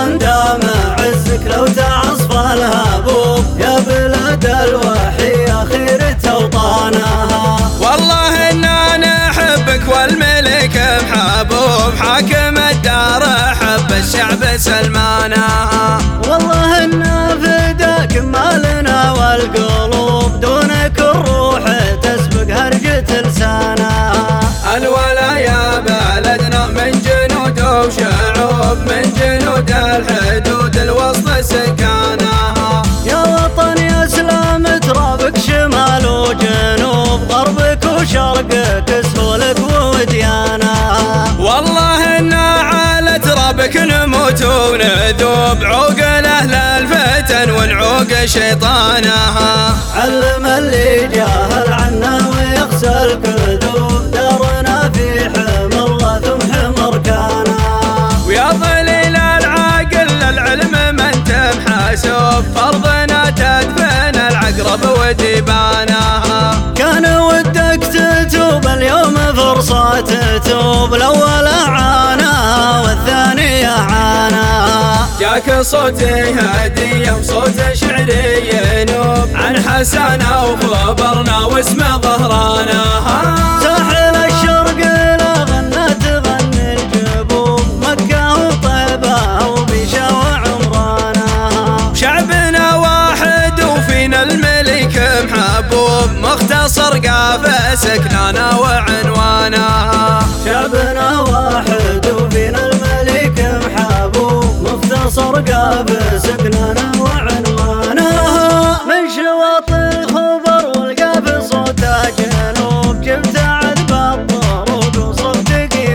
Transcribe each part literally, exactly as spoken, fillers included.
وطن دام عزك لو تعصف الهبوب، يا بلاد الوحي يا خيرة اوطانها. والله إنا نحبك والملك محبوب، حاكم الدار حب الشعب سلمانها. والله إنا فداك مالنا والقلوب، دونك الروح تسبق هرجة لسانها. الولايا بلدنا من جنود وشعوب، من جنود الحدود الوسط سكانها. يا وطن يا سلام ترابك شمال وجنوب، غربك وشرقك سهولك ووديانها. والله إنا على ترابك نموت ونذوب، عوق الأهل الفتن ونعوق شيطانها. علم اللي جاهل عنا ويخسى الكذوب، دارنا في حمى الله ثم حمى اركانها. ويا ظليل العاقل للعلم من تمحسوب، فرضنا تدفن العقرب وديبانها. كان ودك تتوب اليوم فرصة تتوب، الأول عاناها والثاني عاناها. جاك صوتي هدية وصوت شعري ينوب، عن حسنة وخبرنا واسم ظهرانها. ساحل الشرق لا غنت غني الجبوب، مكة وطيبة وبيشا وعمرانها. شعبنا واحد وفينا الملك محبوب، مختصر قافة سكنانا وعنوانها. شعبنا واحد وفينا الملك محبوب، مختصر قافة سكننا وعنوانها. من شواط الخبر والقافة صوتها جنوب، جبت عذب الطرق وصبت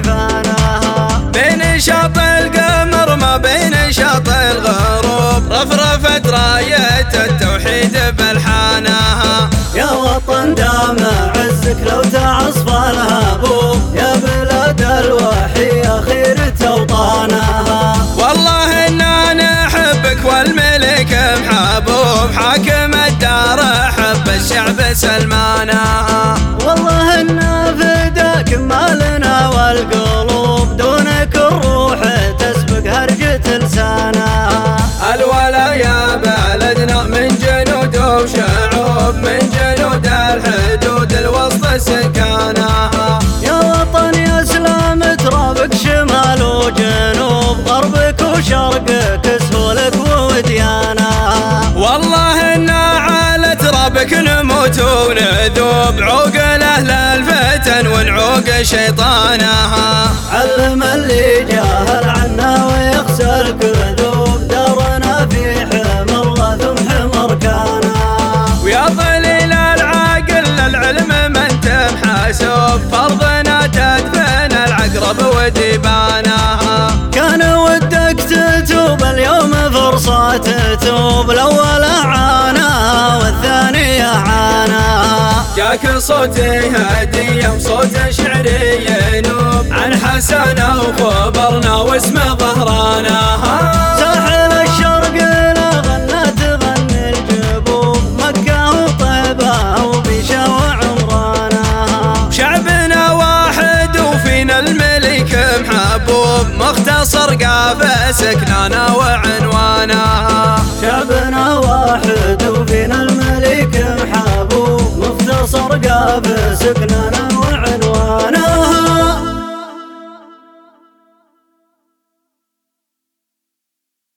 كيفانها. بين شاط القمر ما بين شاط الغروب، رفرفت راية التوحيد بلحانها. يا وطن دام عزك لو تعصف الهبوب، يا بلاد الوحي يا خيرة اوطانها. والله إنا نحبك والملك محبوب، حاكم الدار حب الشعب سلمانها. والله إنا فداك مالنا والقلوب، دونك الروح تسبق هرجة لسانها. الولايا بلدنا من جنود وشعوب، من جنود الحدود الوسط سكانها. يا وطن يا سلام ترابك شمال وجنوب، غربك وشرقك سهولك ووديانها. والله إنا على ترابك نموت ونذوب، عوق الأهل الفتن ونعوق شيطانها. علم اللي جاهل عنا ويخسى الكذوب، دارنا في حمى الله ثم حمى اركانها. ويا ظليل العاقل للعلم من تمحسوب، فرضنا تدفن العقرب وديبانها. كان ودك تتوب اليوم فرصة تتوب، الأول عاناها والثاني عاناها. جاك صوتي هدية وصوت شعري ينوب، عن حسنة وخبرنا واسم ظهرانها. ساحل الشرق لا غنت غني الجبوب، مكة وطيبة وبيشا وعمرانها. شعبنا واحد وفينا الملك محبوب، مختصر قافة سكنانا وعنوانها. شعبنا واحد وفينا الملك محبوب، مختصر قافة سكننا